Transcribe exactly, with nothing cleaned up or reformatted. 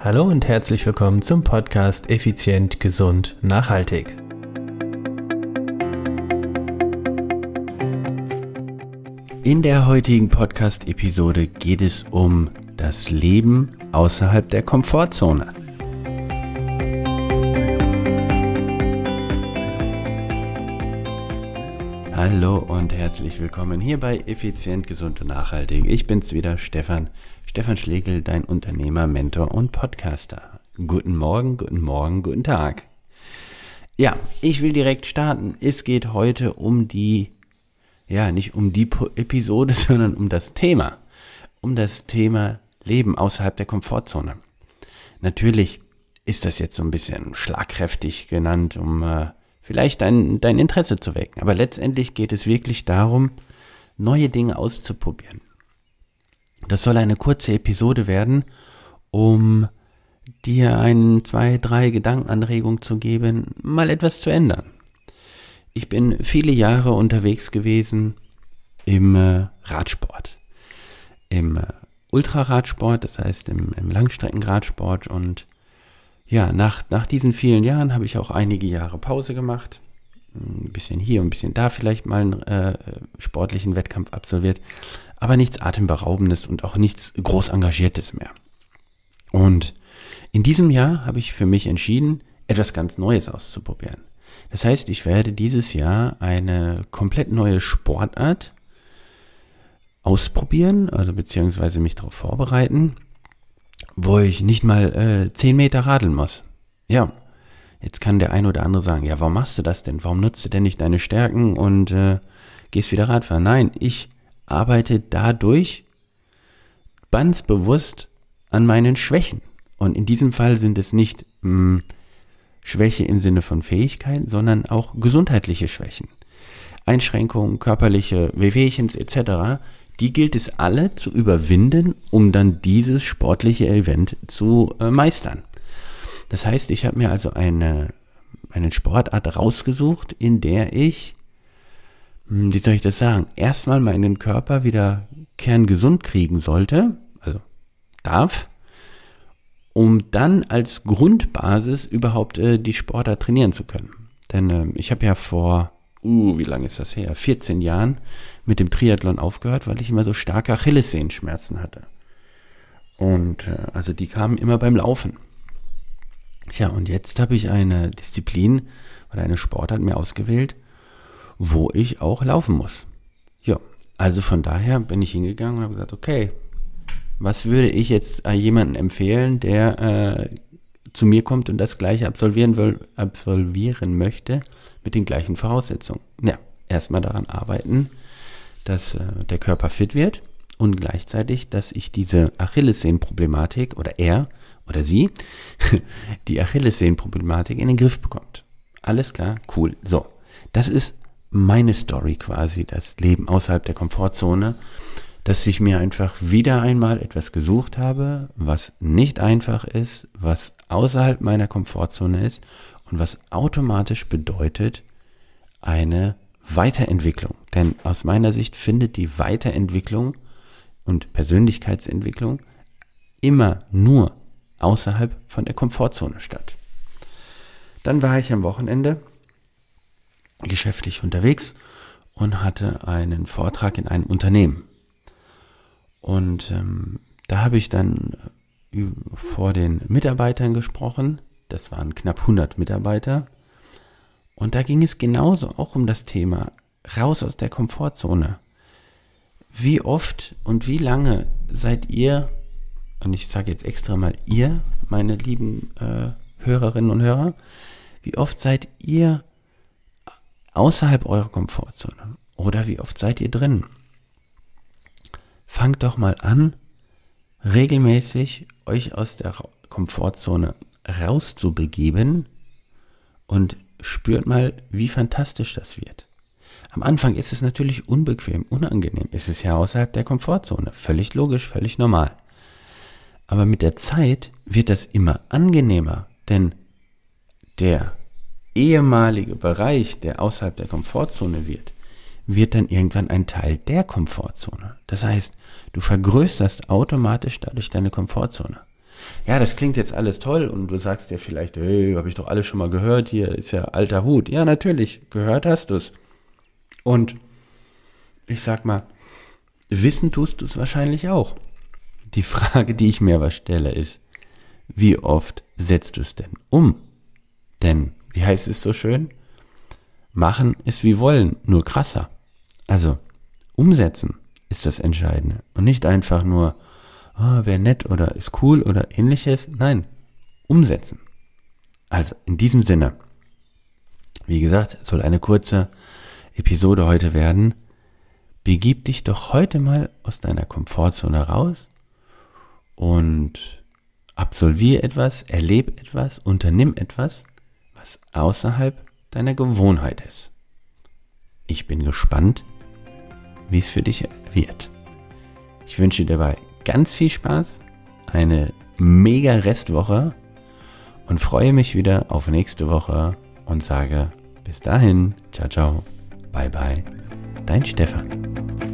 Hallo und herzlich willkommen zum Podcast Effizient, Gesund, Nachhaltig. In der heutigen Podcast-Episode geht es um das Leben außerhalb der Komfortzone. Hallo und herzlich willkommen hier bei Effizient, Gesund und Nachhaltig. Ich bin's wieder, Stefan, Stefan Schlegel, dein Unternehmer, Mentor und Podcaster. Guten Morgen, guten Morgen, guten Tag. Ja, ich will direkt starten. Es geht heute um die, ja, nicht um die Episode, sondern um das Thema. Um das Thema Leben außerhalb der Komfortzone. Natürlich ist das jetzt so ein bisschen schlagkräftig genannt, um äh, vielleicht dein, dein Interesse zu wecken. Aber letztendlich geht es wirklich darum, neue Dinge auszuprobieren. Das soll eine kurze Episode werden, um dir ein, zwei, drei Gedankenanregungen zu geben, mal etwas zu ändern. Ich bin viele Jahre unterwegs gewesen im äh, Radsport, im äh, Ultraradsport, das heißt im, im Langstreckenradsport, und ja, nach, nach diesen vielen Jahren habe ich auch einige Jahre Pause gemacht, ein bisschen hier und ein bisschen da vielleicht mal einen äh, sportlichen Wettkampf absolviert, aber nichts Atemberaubendes und auch nichts groß Engagiertes mehr. Und in diesem Jahr habe ich für mich entschieden, etwas ganz Neues auszuprobieren. Das heißt, ich werde dieses Jahr eine komplett neue Sportart ausprobieren, also beziehungsweise mich darauf vorbereiten, wo ich nicht mal äh, zehn Meter radeln muss. Ja, jetzt kann der ein oder andere sagen, ja, warum machst du das denn? Warum nutzt du denn nicht deine Stärken und äh, gehst wieder Radfahren? Nein, ich arbeite dadurch ganz bewusst an meinen Schwächen. Und in diesem Fall sind es nicht mh, Schwäche im Sinne von Fähigkeiten, sondern auch gesundheitliche Schwächen. Einschränkungen, körperliche Wehwehchens et cetera, die gilt es alle zu überwinden, um dann dieses sportliche Event zu äh, meistern. Das heißt, ich habe mir also eine, eine Sportart rausgesucht, in der ich, wie soll ich das sagen, erstmal meinen Körper wieder kerngesund kriegen sollte, also darf, um dann als Grundbasis überhaupt äh, die Sportart trainieren zu können. Denn äh, ich habe ja vor, uh, wie lange ist das her, vierzehn Jahren mit dem Triathlon aufgehört, weil ich immer so starke Achillessehenschmerzen hatte. Und äh, also die kamen immer beim Laufen. Tja, und jetzt habe ich eine Disziplin oder eine Sportart mir ausgewählt, wo ich auch laufen muss. Ja, also von daher bin ich hingegangen und habe gesagt, okay, was würde ich jetzt äh, jemandem empfehlen, der äh, zu mir kommt und das gleiche absolvieren will, absolvieren möchte, mit den gleichen Voraussetzungen? Ja, erstmal daran arbeiten, dass äh, der Körper fit wird und gleichzeitig, dass ich diese Achillessehnenproblematik oder er oder sie die Achillessehnenproblematik in den Griff bekommt. Alles klar, cool. So, das ist meine Story quasi, das Leben außerhalb der Komfortzone, dass ich mir einfach wieder einmal etwas gesucht habe, was nicht einfach ist, was außerhalb meiner Komfortzone ist und was automatisch bedeutet eine Weiterentwicklung. Denn aus meiner Sicht findet die Weiterentwicklung und Persönlichkeitsentwicklung immer nur außerhalb von der Komfortzone statt. Dann war ich am Wochenende geschäftlich unterwegs und hatte einen Vortrag in einem Unternehmen. Und ähm, da habe ich dann äh, vor den Mitarbeitern gesprochen. Das waren knapp hundert Mitarbeiter. Und da ging es genauso auch um das Thema raus aus der Komfortzone. Wie oft und wie lange seid ihr, und ich sage jetzt extra mal ihr, meine lieben äh, Hörerinnen und Hörer, wie oft seid ihr außerhalb eurer Komfortzone? Oder wie oft seid ihr drin? Fangt doch mal an, regelmäßig euch aus der Komfortzone rauszubegeben und spürt mal, wie fantastisch das wird. Am Anfang ist es natürlich unbequem, unangenehm. Es ist ja außerhalb der Komfortzone. Völlig logisch, völlig normal. Aber mit der Zeit wird das immer angenehmer, denn der ehemalige Bereich, der außerhalb der Komfortzone wird, wird dann irgendwann ein Teil der Komfortzone. Das heißt, du vergrößerst automatisch dadurch deine Komfortzone. Ja, das klingt jetzt alles toll und du sagst dir vielleicht, hey, habe ich doch alles schon mal gehört, hier ist ja alter Hut. Ja, natürlich, gehört hast du es. Und ich sag mal, wissen tust du es wahrscheinlich auch. Die Frage, die ich mir aber stelle, ist, wie oft setzt du es denn um? Denn, wie heißt es so schön? Machen ist wie wollen, nur krasser. Also, umsetzen ist das Entscheidende. Und nicht einfach nur, oh, wäre nett oder ist cool oder ähnliches. Nein, umsetzen. Also, in diesem Sinne, wie gesagt, es soll eine kurze Episode heute werden. Begib dich doch heute mal aus deiner Komfortzone raus und absolviere etwas, erlebe etwas, unternimm etwas, was außerhalb deiner Gewohnheit ist. Ich bin gespannt, wie es für dich wird. Ich wünsche dir dabei ganz viel Spaß, eine mega Restwoche und freue mich wieder auf nächste Woche und sage bis dahin, ciao, ciao, bye, bye, dein Stefan.